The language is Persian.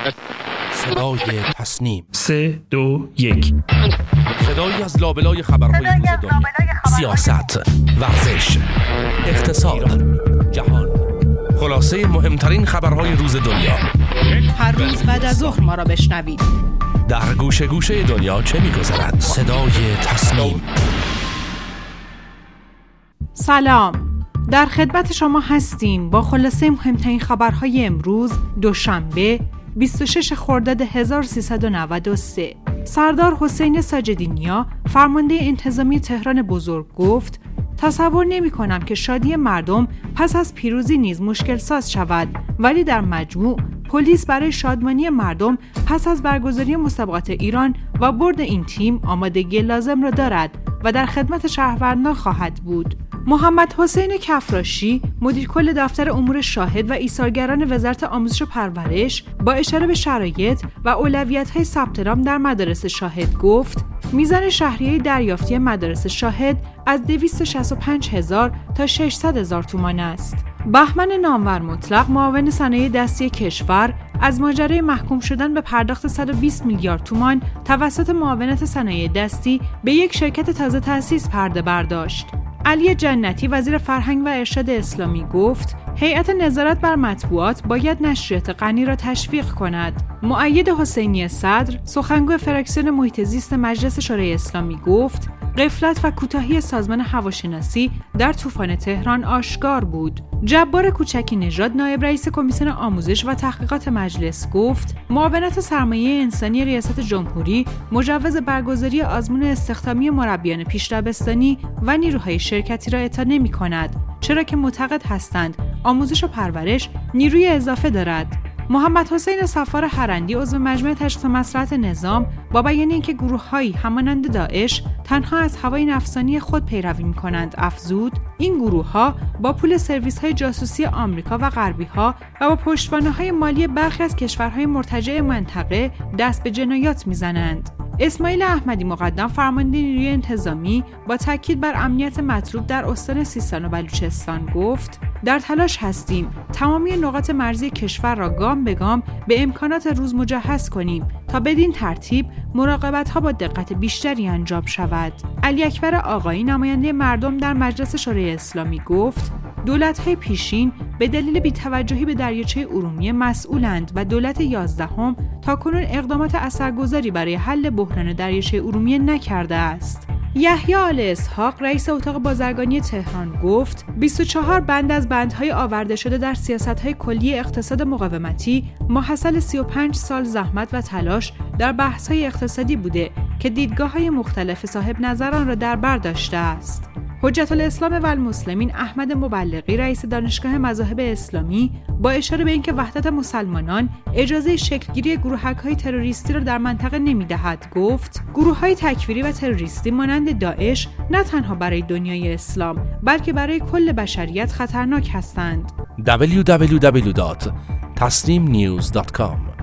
صدای تصنیم 3 2 1 صدایی از لابلای خبرهای روز دنیا، سیاست، ورزش، اقتصاد، جهان، خلاصه مهمترین خبرهای روز دنیا. هر روز بعد از ظهر ما را بشنوید. در گوشه گوشه دنیا چه می‌گذرد؟ صدای تصنیم. سلام، در خدمت شما هستیم با خلاصه مهمترین خبرهای امروز دوشنبه 26 خرداد 1393. سردار حسین ساجدینیا فرمانده انتظامی تهران بزرگ گفت: تصور نمی کنم که شادی مردم پس از پیروزی نیز مشکل ساز شود، ولی در مجموع پلیس برای شادمانی مردم پس از برگزاری مسابقات ایران و برد این تیم آمادگی لازم را دارد و در خدمت شهروندان خواهد بود. محمد حسین کفراشی مدیر کل دفتر امور شاهد و ایثارگران وزارت آموزش و پرورش با اشاره به شرایط و اولویت‌های ثبت نام در مدارس شاهد گفت: میزان شهریه دریافتی مدارس شاهد از 265,000 تا 600,000 تومان است. بهمن نامور مطلق معاون صنایع دستی کشور از ماجرای محکوم شدن به پرداخت 120 میلیارد تومان توسط معاونت صنایع دستی به یک شرکت تازه تأسیس پرده برداشت. علی جنتی وزیر فرهنگ و ارشاد اسلامی گفت: هیئت نظارت بر مطبوعات باید نشریات غنی را تشویق کند. مؤید حسینی صدر سخنگوی فراکسیون محیط زیست مجلس شورای اسلامی گفت: غفلت و کوتاهی سازمان هواشناسی در طوفان تهران آشکار بود. جبار کوچکی نژاد نایب رئیس کمیسیون آموزش و تحقیقات مجلس گفت: معاونت سرمایه انسانی ریاست جمهوری مجوز برگزاری آزمون استخدامی مربیان پیش‌دبستانی و نیروهای شرکتی را اعطا نمی‌کند، چرا که معتقد هستند آموزش و پرورش نیروی اضافه دارد. محمد حسین صفار هرندی عضو مجمع تشخیص مصلحت نظام با بیان اینکه گروه‌هایی همانند داعش تنها از هوای نفسانی خود پیروی می‌کنند افزود: این گروه‌ها با پول سرویس‌های جاسوسی آمریکا و غربی‌ها و با پشتوانه‌های مالی برخی از کشورهای مرتجع منطقه دست به جنایات می‌زنند. اسماعیل احمدی مقدم فرمانده نیروی انتظامی با تاکید بر امنیت مطلوب در استان سیستان و بلوچستان گفت: در تلاش هستیم تمامی نقاط مرزی کشور را گام به گام به امکانات روز مجهز کنیم تا بدین ترتیب مراقبت‌ها با دقت بیشتری انجام شود. علی اکبر آقایی نماینده مردم در مجلس شورای اسلامی گفت: دولت‌های پیشین به دلیل بی‌توجهی به دریاچه ارومیه مسئولند و دولت 11 تاکنون اقدامات اثرگذاری برای حل بحران دریاچه ارومیه نکرده است. یحیی آل اسحاق رئیس اتاق بازرگانی تهران گفت: 24 بند از بندهای آورده شده در سیاست‌های کلی اقتصاد مقاومتی محصل 35 سال زحمت و تلاش در بحث‌های اقتصادی بوده که دیدگاه‌های مختلف صاحب نظران را در بر داشته است. حجت الاسلام و المسلمین احمد مبلغی رئیس دانشگاه مذاهب اسلامی با اشاره به اینکه وحدت مسلمانان اجازه شکلگیری گروهک‌های تروریستی را در منطقه نمی‌دهد گفت: گروه‌های تکفیری و تروریستی مانند داعش نه تنها برای دنیای اسلام بلکه برای کل بشریت خطرناک هستند. www.tasneemnews.com